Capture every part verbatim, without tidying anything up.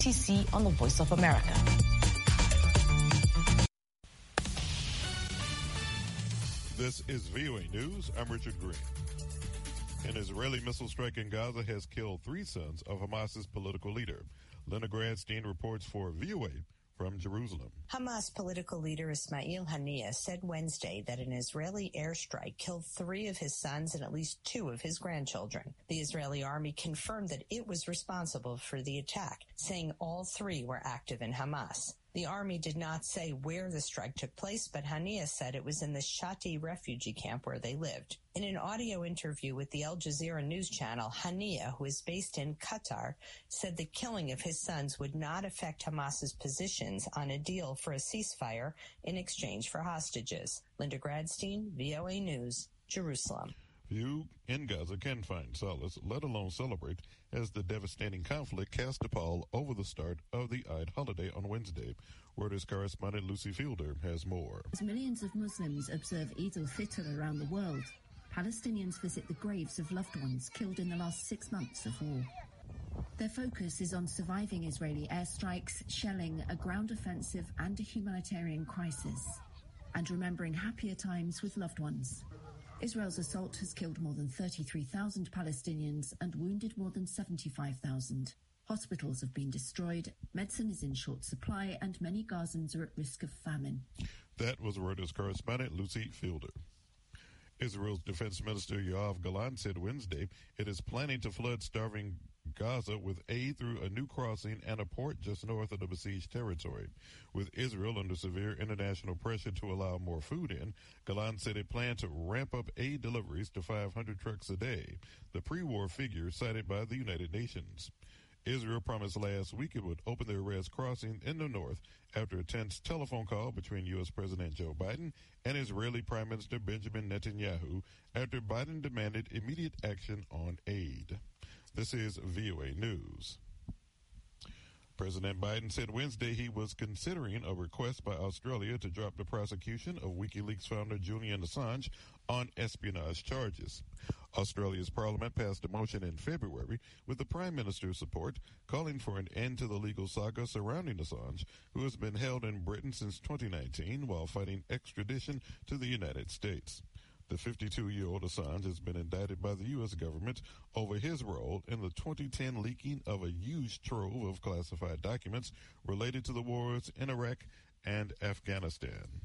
T C on the Voice of America. This is V O A News. I'm Richard Green. An Israeli missile strike in Gaza has killed three sons of Hamas's political leader. Linda Gradstein reports for V O A from Jerusalem. Hamas political leader Ismail Haniyeh said Wednesday that an Israeli airstrike killed three of his sons and at least two of his grandchildren. The Israeli army confirmed that it was responsible for the attack, saying all three were active in Hamas. The army did not say where the strike took place, but Haniyeh said it was in the Shati refugee camp where they lived. In an audio interview with the Al Jazeera news channel, Haniyeh, who is based in Qatar, said the killing of his sons would not affect Hamas's positions on a deal for a ceasefire in exchange for hostages. Linda Gradstein, V O A News, Jerusalem. Few in Gaza can find solace, let alone celebrate, as the devastating conflict cast a pall over the start of the Eid holiday on Wednesday. Reuters correspondent Lucy Fielder has more. As millions of Muslims observe Eid al-Fitr around the world, Palestinians visit the graves of loved ones killed in the last six months of war. Their focus is on surviving Israeli airstrikes, shelling, a ground offensive and a humanitarian crisis, and remembering happier times with loved ones. Israel's assault has killed more than thirty-three thousand Palestinians and wounded more than seventy-five thousand. Hospitals have been destroyed, medicine is in short supply, and many Gazans are at risk of famine. That was Reuters correspondent Lucy Fielder. Israel's Defense Minister Yoav Gallant said Wednesday it is planning to flood starving Gaza with aid through a new crossing and a port just north of the besieged territory. With Israel under severe international pressure to allow more food in, Gallant said it planned to ramp up aid deliveries to five hundred trucks a day, the pre-war figure cited by the United Nations. Israel promised last week it would open the Erez crossing in the north after a tense telephone call between U S. President Joe Biden and Israeli Prime Minister Benjamin Netanyahu after Biden demanded immediate action on aid. This is V O A News. President Biden said Wednesday he was considering a request by Australia to drop the prosecution of WikiLeaks founder Julian Assange on espionage charges. Australia's parliament passed a motion in February with the Prime Minister's support calling for an end to the legal saga surrounding Assange, who has been held in Britain since twenty nineteen while fighting extradition to the United States. The fifty-two-year-old Assange has been indicted by the U S government over his role in the twenty ten leaking of a huge trove of classified documents related to the wars in Iraq and Afghanistan.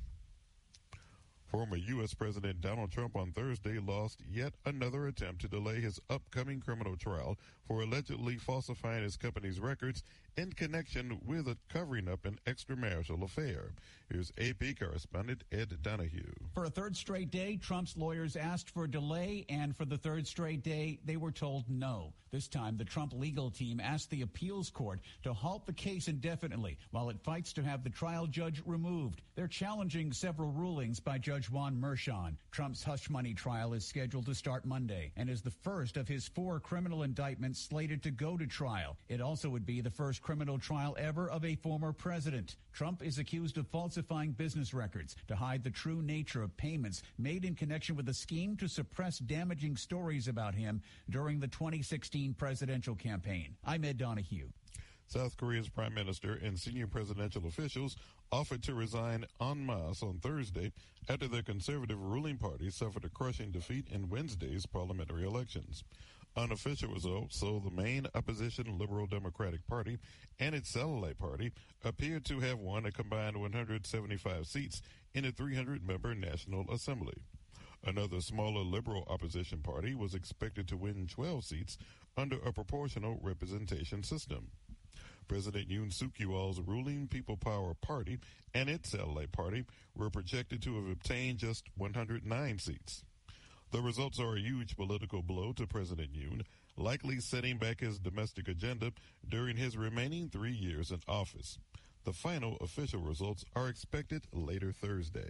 Former U S. President Donald Trump on Thursday lost yet another attempt to delay his upcoming criminal trial for allegedly falsifying his company's records in connection with a covering up an extramarital affair. Here's A P correspondent Ed Donahue. For a third straight day, Trump's lawyers asked for a delay, and for the third straight day, they were told no. This time, the Trump legal team asked the appeals court to halt the case indefinitely while it fights to have the trial judge removed. They're challenging several rulings by Judge Juan Merchan. Trump's hush money trial is scheduled to start Monday and is the first of his four criminal indictments slated to go to trial. It also would be the first criminal trial ever of a former president. Trump is accused of falsifying business records to hide the true nature of payments made in connection with a scheme to suppress damaging stories about him during the twenty sixteen presidential campaign. I'm Ed Donahue. South Korea's prime minister and senior presidential officials offered to resign en masse on Thursday after their conservative ruling party suffered a crushing defeat in Wednesday's parliamentary elections. Unofficial results show the main opposition Liberal Democratic Party and its satellite party appeared to have won a combined one hundred seventy-five seats in a three hundred member National Assembly. Another smaller liberal opposition party was expected to win twelve seats under a proportional representation system. President Yoon Suk-yeol's ruling People Power Party and its satellite party were projected to have obtained just one hundred nine seats. The results are a huge political blow to President Yoon, likely setting back his domestic agenda during his remaining three years in office. The final official results are expected later Thursday.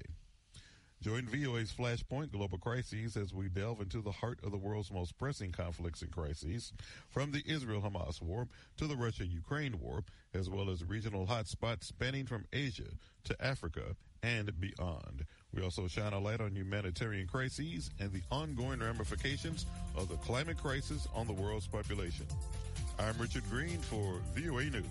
Join V O A's Flashpoint Global Crises as we delve into the heart of the world's most pressing conflicts and crises, from the Israel-Hamas war to the Russia-Ukraine war, as well as regional hotspots spanning from Asia to Africa and beyond. We also shine a light on humanitarian crises and the ongoing ramifications of the climate crisis on the world's population. I'm Richard Green for V O A News.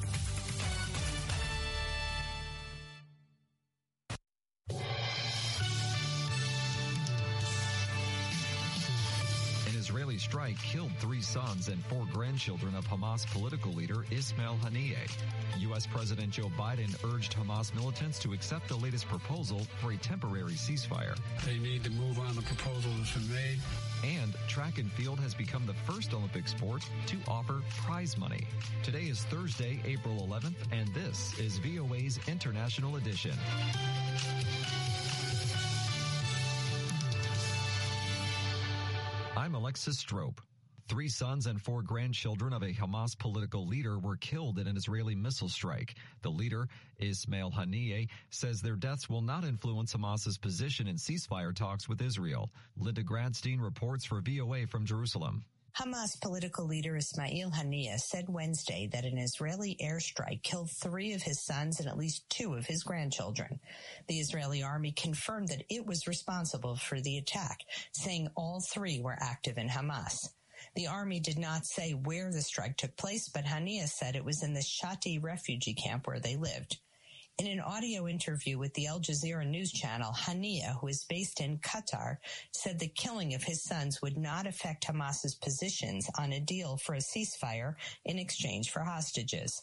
Israeli strike killed three sons and four grandchildren of Hamas political leader Ismail Haniyeh. U S. President Joe Biden urged Hamas militants to accept the latest proposal for a temporary ceasefire. They need to move on the proposal that's been made. And track and field has become the first Olympic sport to offer prize money. Today is Thursday, April eleventh, and this is V O A's International Edition. I'm Alexis Strope. Three sons and four grandchildren of a Hamas political leader were killed in an Israeli missile strike. The leader, Ismail Haniyeh, says their deaths will not influence Hamas's position in ceasefire talks with Israel. Linda Gradstein reports for V O A from Jerusalem. Hamas political leader Ismail Haniyeh said Wednesday that an Israeli airstrike killed three of his sons and at least two of his grandchildren. The Israeli army confirmed that it was responsible for the attack, saying all three were active in Hamas. The army did not say where the strike took place, but Haniyeh said it was in the Shati refugee camp where they lived. In an audio interview with the Al Jazeera news channel, Haniyeh, who is based in Qatar, said the killing of his sons would not affect Hamas's positions on a deal for a ceasefire in exchange for hostages.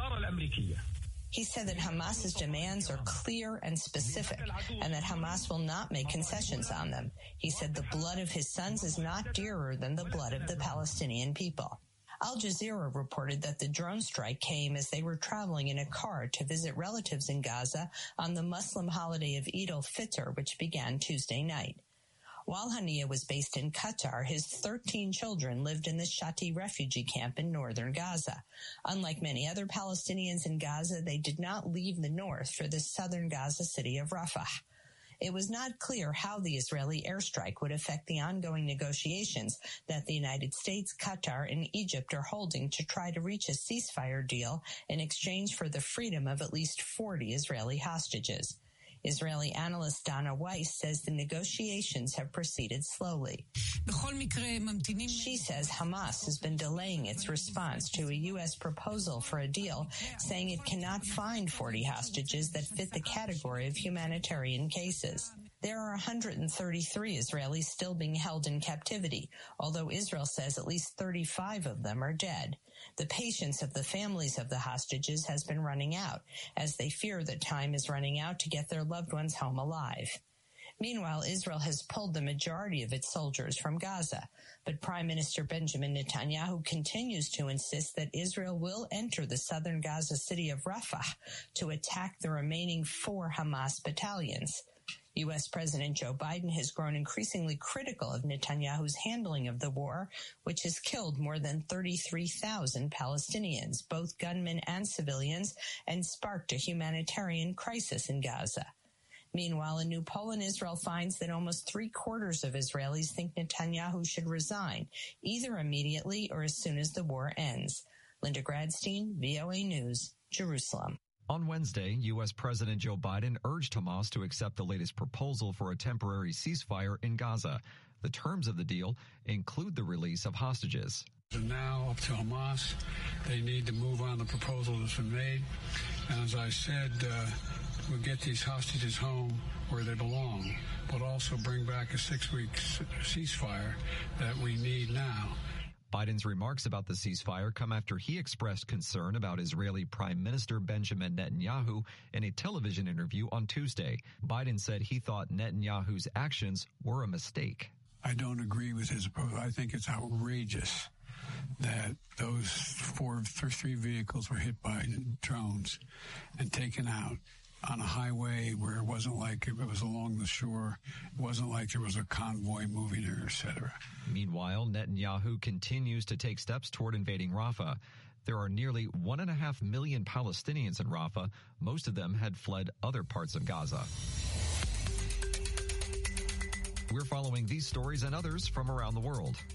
He said that Hamas's demands are clear and specific, and that Hamas will not make concessions on them. He said the blood of his sons is not dearer than the blood of the Palestinian people. Al Jazeera reported that the drone strike came as they were traveling in a car to visit relatives in Gaza on the Muslim holiday of Eid al-Fitr, which began Tuesday night. While Haniyeh was based in Qatar, his thirteen children lived in the Shati refugee camp in northern Gaza. Unlike many other Palestinians in Gaza, they did not leave the north for the southern Gaza city of Rafah. It was not clear how the Israeli airstrike would affect the ongoing negotiations that the United States, Qatar, and Egypt are holding to try to reach a ceasefire deal in exchange for the freedom of at least forty Israeli hostages. Israeli analyst Dana Weiss says the negotiations have proceeded slowly. She says Hamas has been delaying its response to a U S proposal for a deal, saying it cannot find forty hostages that fit the category of humanitarian cases. There are one hundred thirty-three Israelis still being held in captivity, although Israel says at least thirty-five of them are dead. The patience of the families of the hostages has been running out, as they fear that time is running out to get their loved ones home alive. Meanwhile, Israel has pulled the majority of its soldiers from Gaza, but Prime Minister Benjamin Netanyahu continues to insist that Israel will enter the southern Gaza city of Rafah to attack the remaining four Hamas battalions. U S. President Joe Biden has grown increasingly critical of Netanyahu's handling of the war, which has killed more than thirty-three thousand Palestinians, both gunmen and civilians, and sparked a humanitarian crisis in Gaza. Meanwhile, a new poll in Israel finds that almost three-quarters of Israelis think Netanyahu should resign, either immediately or as soon as the war ends. Linda Gradstein, V O A News, Jerusalem. On Wednesday, U S. President Joe Biden urged Hamas to accept the latest proposal for a temporary ceasefire in Gaza. The terms of the deal include the release of hostages. And now up to Hamas. They need to move on the proposal that's been made. And as I said, uh, we'll get these hostages home where they belong, but also bring back a six-week ceasefire that we need now. Biden's remarks about the ceasefire come after he expressed concern about Israeli Prime Minister Benjamin Netanyahu in a television interview on Tuesday. Biden said he thought Netanyahu's actions were a mistake. I don't agree with his approach. I think it's outrageous that those four, three vehicles were hit by drones and taken out on a highway where it wasn't like it was along the shore. It wasn't like there was a convoy moving there, et cetera. Meanwhile, Netanyahu continues to take steps toward invading Rafah. There are nearly one and a half million Palestinians in Rafah. Most of them had fled other parts of Gaza. We're following these stories and others from around the world.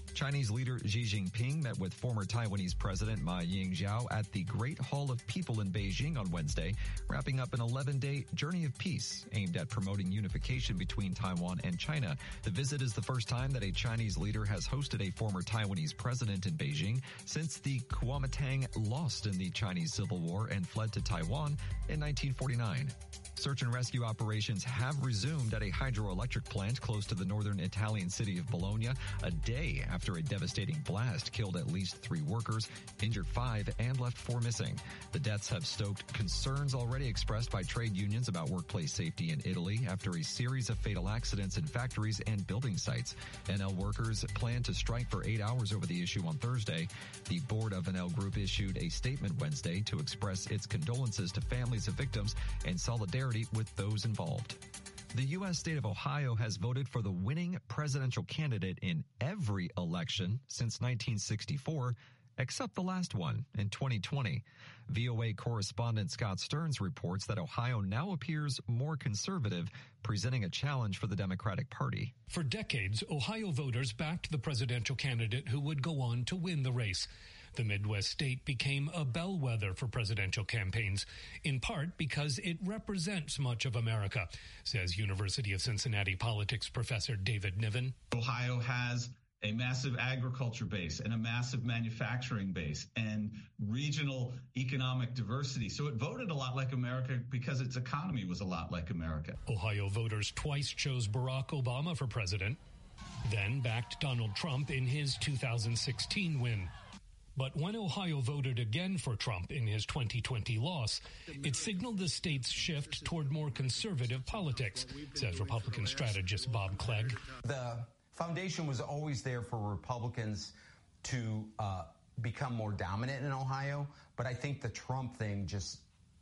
Chinese leader Xi Jinping met with former Taiwanese President Ma Ying-jeou at the Great Hall of People in Beijing on Wednesday, wrapping up an eleven-day journey of peace aimed at promoting unification between Taiwan and China. The visit is the first time that a Chinese leader has hosted a former Taiwanese president in Beijing since the Kuomintang lost in the Chinese Civil War and fled to Taiwan in nineteen forty-nine. Search and rescue operations have resumed at a hydroelectric plant close to the northern Italian city of Bologna a day after a devastating blast killed at least three workers, injured five, and left four missing. The deaths have stoked concerns already expressed by trade unions about workplace safety in Italy after a series of fatal accidents in factories and building sites. N L workers plan to strike for eight hours over the issue on Thursday. The board of N L Group issued a statement Wednesday to express its condolences to families of victims and solidarity with those involved. The U S state of Ohio has voted for the winning presidential candidate in every election since nineteen sixty-four, except the last one in twenty twenty. V O A correspondent Scott Stearns reports that Ohio now appears more conservative, presenting a challenge for the Democratic Party. For decades, Ohio voters backed the presidential candidate who would go on to win the race. The Midwest state became a bellwether for presidential campaigns, in part because it represents much of America, says University of Cincinnati politics professor David Niven. Ohio has a massive agriculture base and a massive manufacturing base and regional economic diversity. So it voted a lot like America because its economy was a lot like America. Ohio voters twice chose Barack Obama for president, then backed Donald Trump in his two thousand sixteen win. But when Ohio voted again for Trump in his twenty twenty loss, it signaled the state's shift toward more conservative politics, says Republican strategist Bob Clegg. The foundation was always there for Republicans to uh, become more dominant in Ohio, but I think the Trump thing just...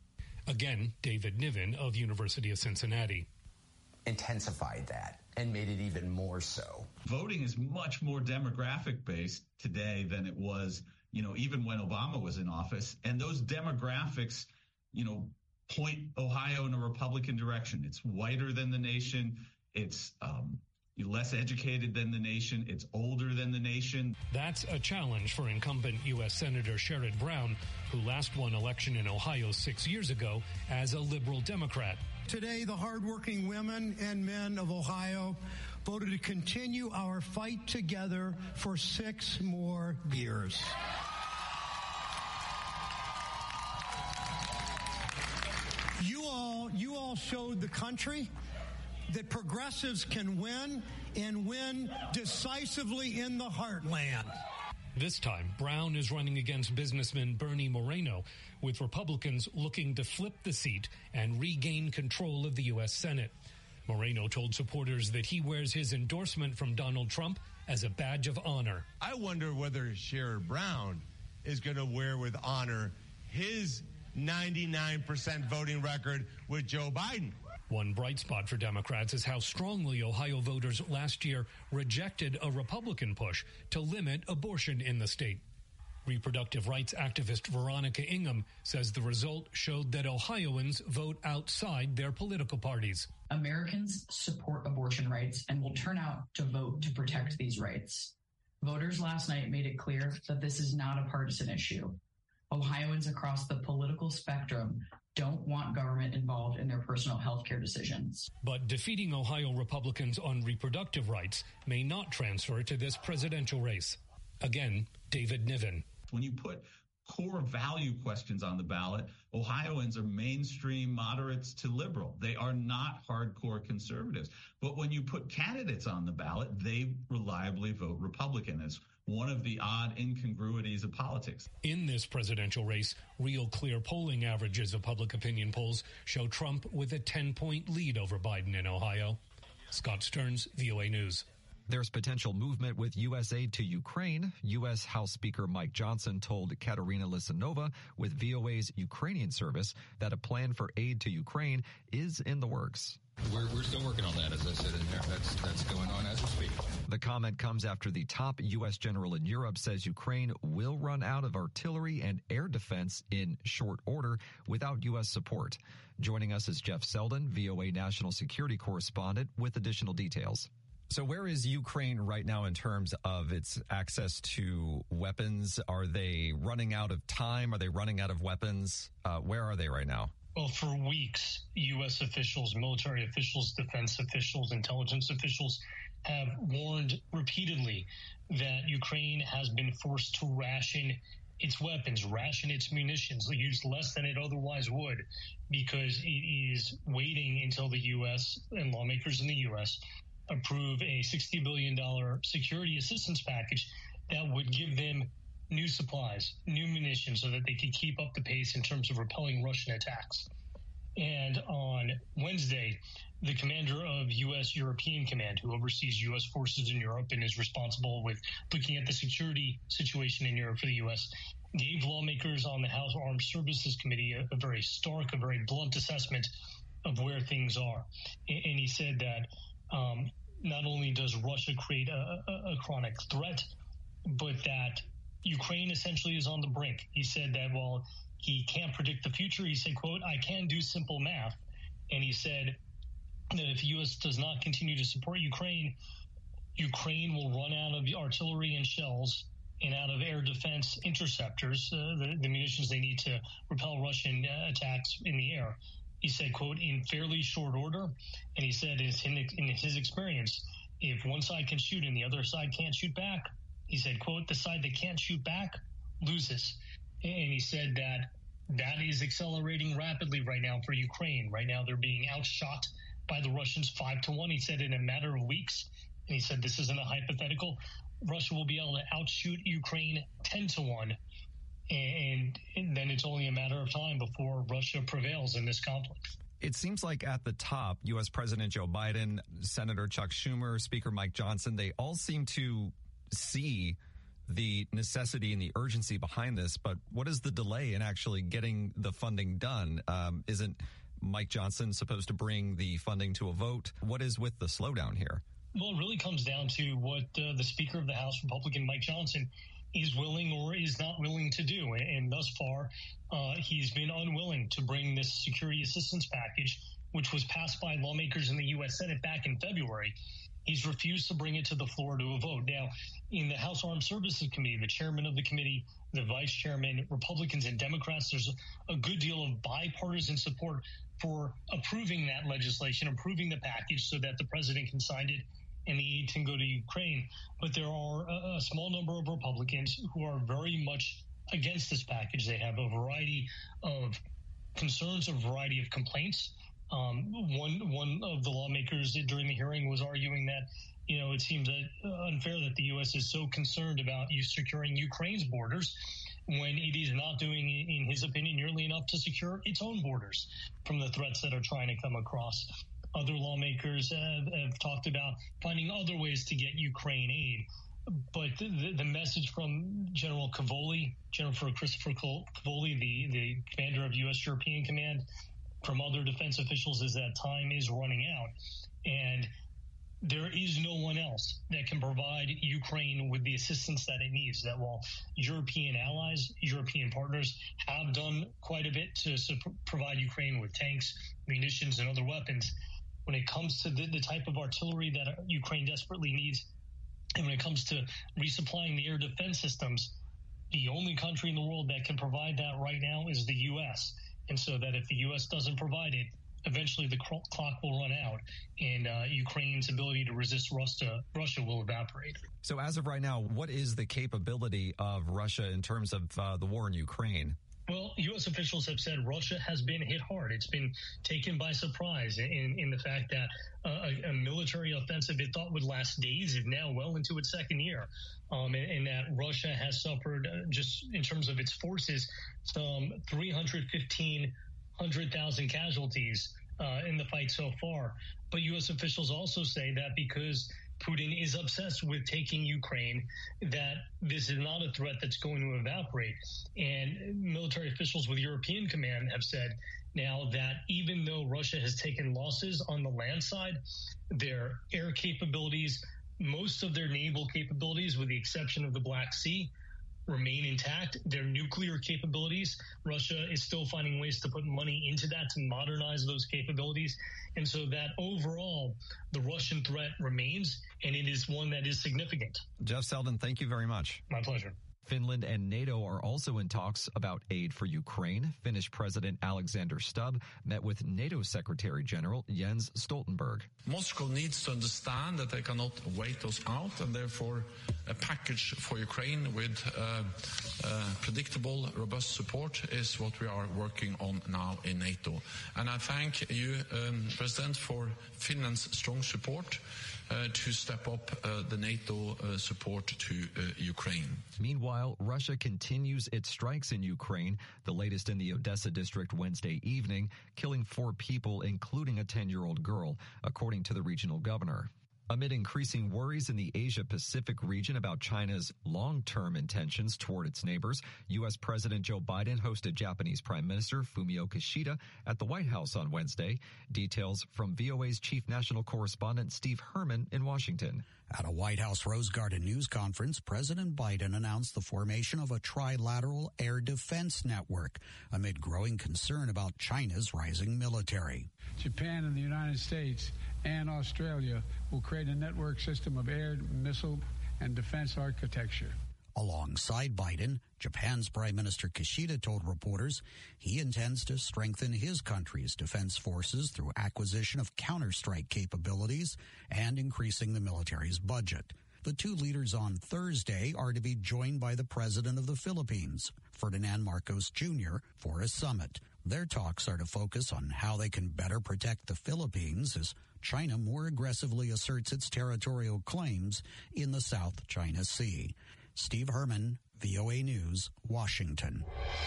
Again, David Niven of University of Cincinnati. Intensified that and made it even more so. Voting is much more demographic based today than it was, you know, even when Obama was in office. And those demographics, you know, point Ohio in a Republican direction. It's whiter than the nation. It's um, less educated than the nation. It's older than the nation. That's a challenge for incumbent U S Senator Sherrod Brown, who last won election in Ohio six years ago as a liberal Democrat. Today, the hardworking women and men of Ohio voted to continue our fight together for six more years. You all, you all showed the country that progressives can win and win decisively in the heartland. This time, Brown is running against businessman Bernie Moreno, with Republicans looking to flip the seat and regain control of the U S Senate. Moreno told supporters that he wears his endorsement from Donald Trump as a badge of honor. I wonder whether Sherrod Brown is going to wear with honor his ninety-nine percent voting record with Joe Biden. One bright spot for Democrats is how strongly Ohio voters last year rejected a Republican push to limit abortion in the state. Reproductive rights activist Veronica Ingham says the result showed that Ohioans vote outside their political parties. Americans support abortion rights and will turn out to vote to protect these rights. Voters last night made it clear that this is not a partisan issue. Ohioans across the political spectrum don't want government involved in their personal health care decisions. But defeating Ohio Republicans on reproductive rights may not transfer to this presidential race. Again, David Niven. When you put core value questions on the ballot, Ohioans are mainstream moderates to liberal. They are not hardcore conservatives. But when you put candidates on the ballot, they reliably vote Republican. As one of the odd incongruities of politics. In this presidential race, Real Clear polling averages of public opinion polls show Trump with a ten-point lead over Biden in Ohio. Scott Stearns, V O A News. There's potential movement with U S aid to Ukraine. U S House Speaker Mike Johnson told Katerina Lisanova with V O A's Ukrainian service that a plan for aid to Ukraine is in the works. We're, we're still working on that, as I said in there. That's, that's going on as we speak. The comment comes after the top U S general in Europe says Ukraine will run out of artillery and air defense in short order without U S support. Joining us is Jeff Selden, V O A national security correspondent, with additional details. So where is Ukraine right now in terms of its access to weapons? Are they running out of time? Are they running out of weapons? Uh, where are they right now? Well, for weeks, U S officials, military officials, defense officials, intelligence officials have warned repeatedly that Ukraine has been forced to ration its weapons, ration its munitions, use less than it otherwise would, because it is waiting until the U S and lawmakers in the U S approve a sixty billion dollars security assistance package that would give them new supplies, new munitions, so that they could keep up the pace in terms of repelling Russian attacks. And on Wednesday, the commander of U S European Command, who oversees U S forces in Europe and is responsible with looking at the security situation in Europe for the U S, gave lawmakers on the House Armed Services Committee a, a very stark, a very blunt assessment of where things are. And, and he said that um, not only does Russia create a, a, a chronic threat, but that Ukraine essentially is on the brink. He said that while he can't predict the future, he said, quote, I can do simple math. And he said that if the U S does not continue to support Ukraine, Ukraine will run out of artillery and shells and out of air defense interceptors, uh, the, the munitions they need to repel Russian uh, attacks in the air. He said, quote, in fairly short order. And he said in, in his experience, if one side can shoot and the other side can't shoot back, he said, quote, the side that can't shoot back loses. And he said that that is accelerating rapidly right now for Ukraine. Right now, they're being outshot by the Russians five to one. He said in a matter of weeks, and he said this isn't a hypothetical, Russia will be able to outshoot Ukraine ten to one. And, and then it's only a matter of time before Russia prevails in this conflict. It seems like at the top, U S President Joe Biden, Senator Chuck Schumer, Speaker Mike Johnson, they all seem to see the necessity and the urgency behind this. But what is the delay in actually getting the funding done? Um, isn't Mike Johnson supposed to bring the funding to a vote? What is with the slowdown here? Well, it really comes down to what uh, the Speaker of the House, Republican Mike Johnson, is willing or is not willing to do. And thus far, uh, he's been unwilling to bring this security assistance package, which was passed by lawmakers in the U S Senate back in February. He's refused to bring it to the floor to a vote. Now, in the House Armed Services Committee, the chairman of the committee, the vice chairman, Republicans and Democrats, there's a good deal of bipartisan support for approving that legislation, approving the package so that the president can sign it and the aid can go to Ukraine. But there are a, a small number of Republicans who are very much against this package. They have a variety of concerns, a variety of complaints. Um, one one of the lawmakers during the hearing was arguing that, you know, it seems that, uh, unfair that the U S is so concerned about you securing Ukraine's borders when it is not doing, in his opinion, nearly enough to secure its own borders from the threats that are trying to come across. Other lawmakers have, have talked about finding other ways to get Ukraine aid. But the, the message from General Cavoli, General Christopher Cavoli, the, the commander of U S European Command, from other defense officials is that time is running out. And there is no one else that can provide Ukraine with the assistance that it needs. That while European allies, European partners have done quite a bit to provide Ukraine with tanks, munitions, and other weapons, when it comes to the, the type of artillery that Ukraine desperately needs, and when it comes to resupplying the air defense systems, the only country in the world that can provide that right now is the U S. And so that if the U S doesn't provide it, eventually the clock will run out and uh, Ukraine's ability to resist Russia, Russia will evaporate. So as of right now, what is the capability of Russia in terms of uh, the war in Ukraine? Well, U S officials have said Russia has been hit hard. It's been taken by surprise in, in the fact that uh, a, a military offensive it thought would last days is now well into its second year. Um, and, and that Russia has suffered, uh, just in terms of its forces, some three hundred fifteen hundred thousand casualties uh, in the fight so far. But U S officials also say that because Putin is obsessed with taking Ukraine, that this is not a threat that's going to evaporate. And military officials with European Command have said now that even though Russia has taken losses on the land side, their air capabilities, most of their naval capabilities, with the exception of the Black Sea, remain intact. Their nuclear capabilities, Russia is still finding ways to put money into that to modernize those capabilities. And so that overall, the Russian threat remains, and it is one that is significant. Jeff Selden, thank you very much. My pleasure. Finland and NATO are also in talks about aid for Ukraine. Finnish President Alexander Stubb met with NATO Secretary General Jens Stoltenberg. Moscow needs to understand that they cannot wait us out, and therefore a package for Ukraine with uh, uh, predictable, robust support is what we are working on now in NATO. And I thank you, um, President, for Finland's strong support Uh, to step up uh, the NATO uh, support to uh, Ukraine. Meanwhile, Russia continues its strikes in Ukraine, the latest in the Odessa district Wednesday evening, killing four people, including a ten-year-old girl, according to the regional governor. Amid increasing worries in the Asia-Pacific region about China's long-term intentions toward its neighbors, U S. President Joe Biden hosted Japanese Prime Minister Fumio Kishida at the White House on Wednesday. Details from V O A's chief national correspondent Steve Herman in Washington. At a White House Rose Garden news conference, President Biden announced the formation of a trilateral air defense network amid growing concern about China's rising military. Japan and the United States and Australia will create a network system of air, missile, and defense architecture. Alongside Biden, Japan's Prime Minister Kishida told reporters he intends to strengthen his country's defense forces through acquisition of counterstrike capabilities and increasing the military's budget. The two leaders on Thursday are to be joined by the president of the Philippines, Ferdinand Marcos Junior, for a summit. Their talks are to focus on how they can better protect the Philippines as China more aggressively asserts its territorial claims in the South China Sea. Steve Herman, V O A News, Washington.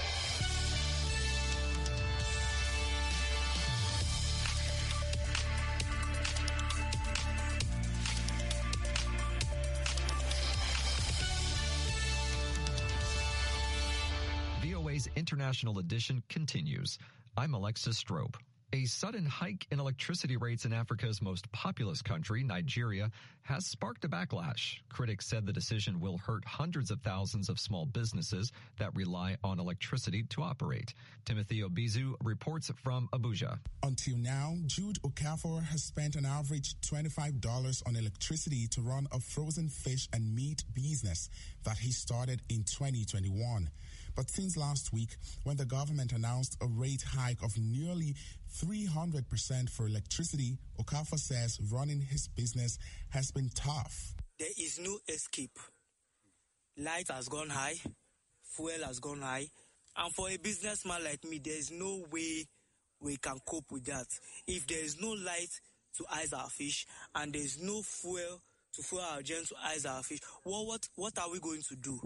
V O A's International Edition continues. I'm Alexis Strope. A sudden hike in electricity rates in Africa's most populous country, Nigeria, has sparked a backlash. Critics said the decision will hurt hundreds of thousands of small businesses that rely on electricity to operate. Timothy Obizu reports from Abuja. Until now, Jude Okafor has spent an average twenty-five dollars on electricity to run a frozen fish and meat business that he started in twenty twenty-one. But since last week, when the government announced a rate hike of nearly three hundred percent for electricity, Okafor says running his business has been tough. There is no escape. Light has gone high, fuel has gone high, and for a businessman like me, there is no way we can cope with that. If there is no light to ice our fish, and there is no fuel to fuel our gen to ice our fish, well, what, what are we going to do?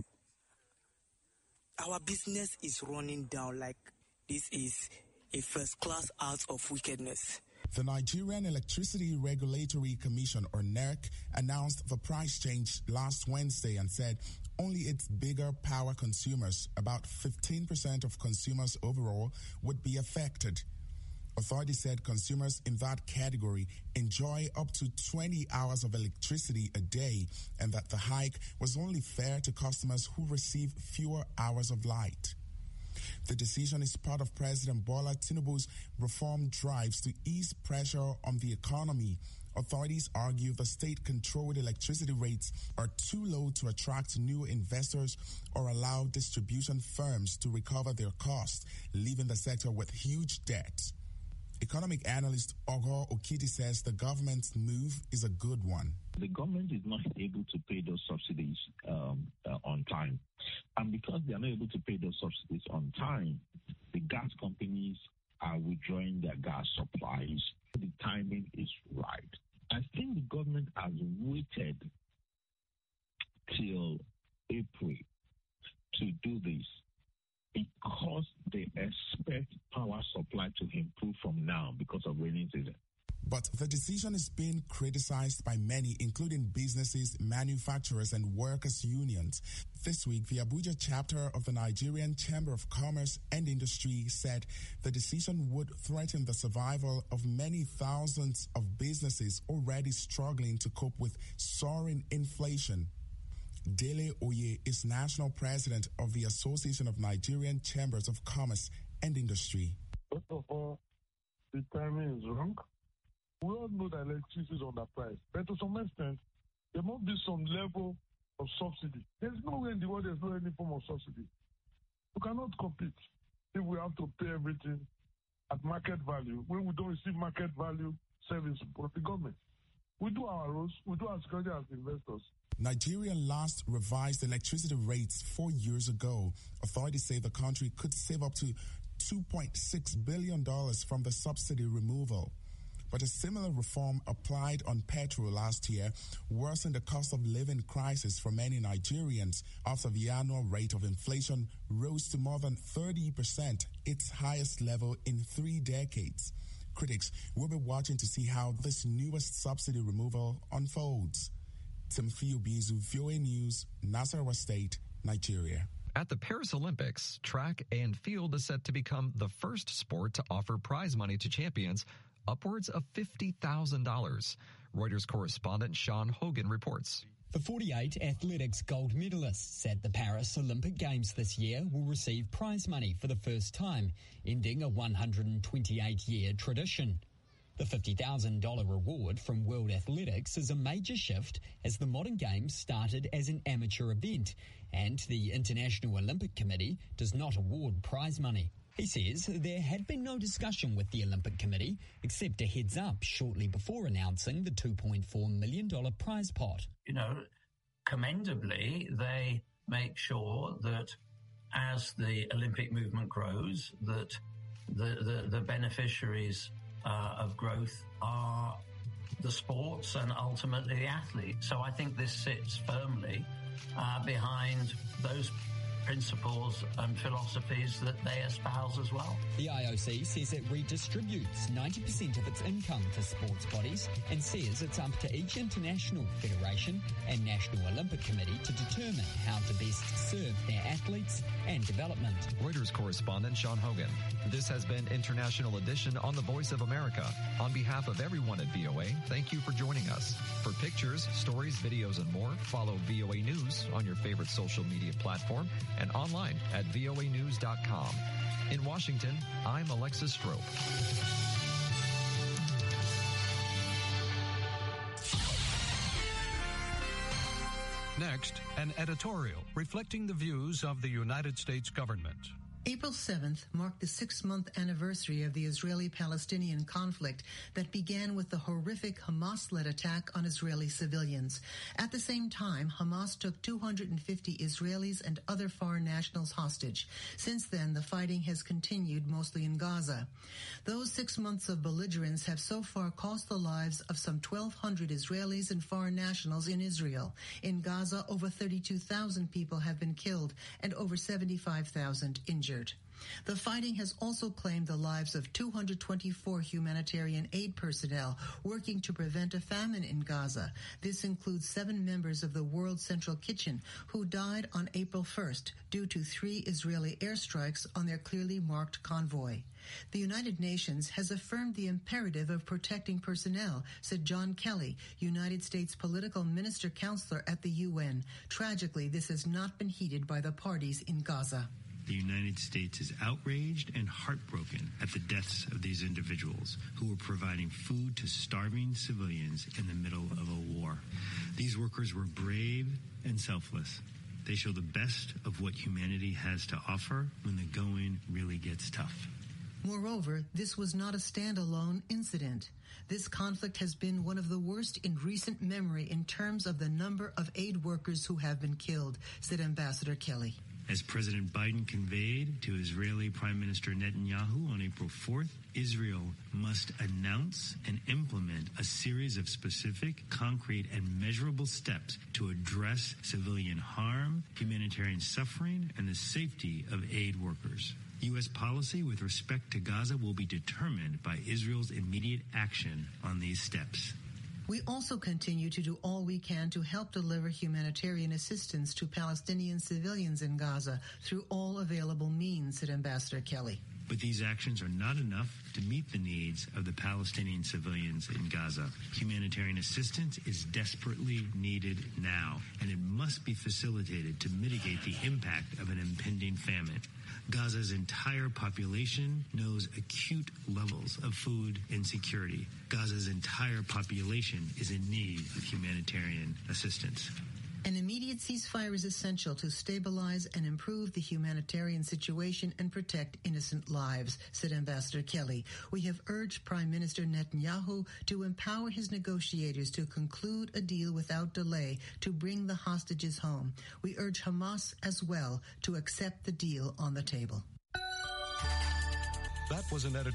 Our business is running down like this is a first class act of wickedness. The Nigerian Electricity Regulatory Commission, or N E R C, announced the price change last Wednesday and said only its bigger power consumers, about fifteen percent of consumers overall, would be affected. Authorities said consumers in that category enjoy up to twenty hours of electricity a day, and that the hike was only fair to customers who receive fewer hours of light. The decision is part of President Bola Tinubu's reform drives to ease pressure on the economy. Authorities argue the state-controlled electricity rates are too low to attract new investors or allow distribution firms to recover their costs, leaving the sector with huge debt. Economic analyst Ogo Okiti says the government's move is a good one. The government is not able to pay those subsidies um, uh, on time. And because they are not able to pay those subsidies on time, the gas companies are withdrawing their gas supplies. The timing is right. I think the government has waited till April to do this because they expect power supply to improve from now because of rainy season. But the decision is being criticized by many, including businesses, manufacturers, and workers' unions. This week, the Abuja chapter of the Nigerian Chamber of Commerce and Industry said the decision would threaten the survival of many thousands of businesses already struggling to cope with soaring inflation. Dele Oye is national president of the Association of Nigerian Chambers of Commerce and Industry. First of all, the timing is wrong. We all know that electricity is underpriced, but to some extent, there must be some level of subsidy. There's no way in the world there's no any form of subsidy. We cannot compete if we have to pay everything at market value when we don't receive market value service from the government. We do our roles, we do our security as investors. Nigeria last revised electricity rates four years ago. Authorities say the country could save up to two point six billion dollars from the subsidy removal. But a similar reform applied on petrol last year worsened the cost of living crisis for many Nigerians after the annual rate of inflation rose to more than thirty percent, its highest level in three decades. Critics will be watching to see how this newest subsidy removal unfolds. Timothy Obizu, V O A News, Nasarawa State, Nigeria. At the Paris Olympics, track and field is set to become the first sport to offer prize money to champions, upwards of fifty thousand dollars. Reuters correspondent Sean Hogan reports. The forty-eight athletics gold medalists at the Paris Olympic Games this year will receive prize money for the first time, ending a one hundred twenty-eight year tradition. The fifty thousand dollars reward from World Athletics is a major shift as the modern games started as an amateur event, and the International Olympic Committee does not award prize money. He says there had been no discussion with the Olympic Committee, except a heads up shortly before announcing the two point four million dollars prize pot. You know, commendably, they make sure that as the Olympic movement grows, that the, the, the beneficiaries uh, of growth are the sports and ultimately the athletes. So I think this sits firmly uh, behind those principles and philosophies that they espouse as well. The I O C says it redistributes ninety percent of its income to sports bodies and says it's up to each international federation and National Olympic Committee to determine how to best serve their athletes and development. Reuters correspondent Sean Hogan. This has been International Edition on the Voice of America. On behalf of everyone at V O A, thank you for joining us. For pictures, stories, videos, and more, follow V O A News on your favorite social media platform and online at V O A news dot com. In Washington, I'm Alexis Strope. Next, an editorial reflecting the views of the United States government. April seventh marked the six-month anniversary of the Israeli-Palestinian conflict that began with the horrific Hamas-led attack on Israeli civilians. At the same time, Hamas took two hundred fifty Israelis and other foreign nationals hostage. Since then, the fighting has continued mostly in Gaza. Those six months of belligerence have so far cost the lives of some twelve hundred Israelis and foreign nationals in Israel. In Gaza, over thirty-two thousand people have been killed and over seventy-five thousand injured. The fighting has also claimed the lives of two hundred twenty-four humanitarian aid personnel working to prevent a famine in Gaza. This includes seven members of the World Central Kitchen who died on April first due to three Israeli airstrikes on their clearly marked convoy. The United Nations has affirmed the imperative of protecting personnel, said John Kelly, United States political minister counselor at the U N. Tragically, this has not been heeded by the parties in Gaza. The United States is outraged and heartbroken at the deaths of these individuals who were providing food to starving civilians in the middle of a war. These workers were brave and selfless. They show the best of what humanity has to offer when the going really gets tough. Moreover, this was not a standalone incident. This conflict has been one of the worst in recent memory in terms of the number of aid workers who have been killed, said Ambassador Kelly. As President Biden conveyed to Israeli Prime Minister Netanyahu on April fourth, Israel must announce and implement a series of specific, concrete, and measurable steps to address civilian harm, humanitarian suffering, and the safety of aid workers. U S policy with respect to Gaza will be determined by Israel's immediate action on these steps. We also continue to do all we can to help deliver humanitarian assistance to Palestinian civilians in Gaza through all available means, said Ambassador Kelly. But these actions are not enough to meet the needs of the Palestinian civilians in Gaza. Humanitarian assistance is desperately needed now, and it must be facilitated to mitigate the impact of an impending famine. Gaza's entire population knows acute levels of food insecurity. Gaza's entire population is in need of humanitarian assistance. An immediate ceasefire is essential to stabilize and improve the humanitarian situation and protect innocent lives, said Ambassador Kelly. We have urged Prime Minister Netanyahu to empower his negotiators to conclude a deal without delay to bring the hostages home. We urge Hamas as well to accept the deal on the table. That was an editorial.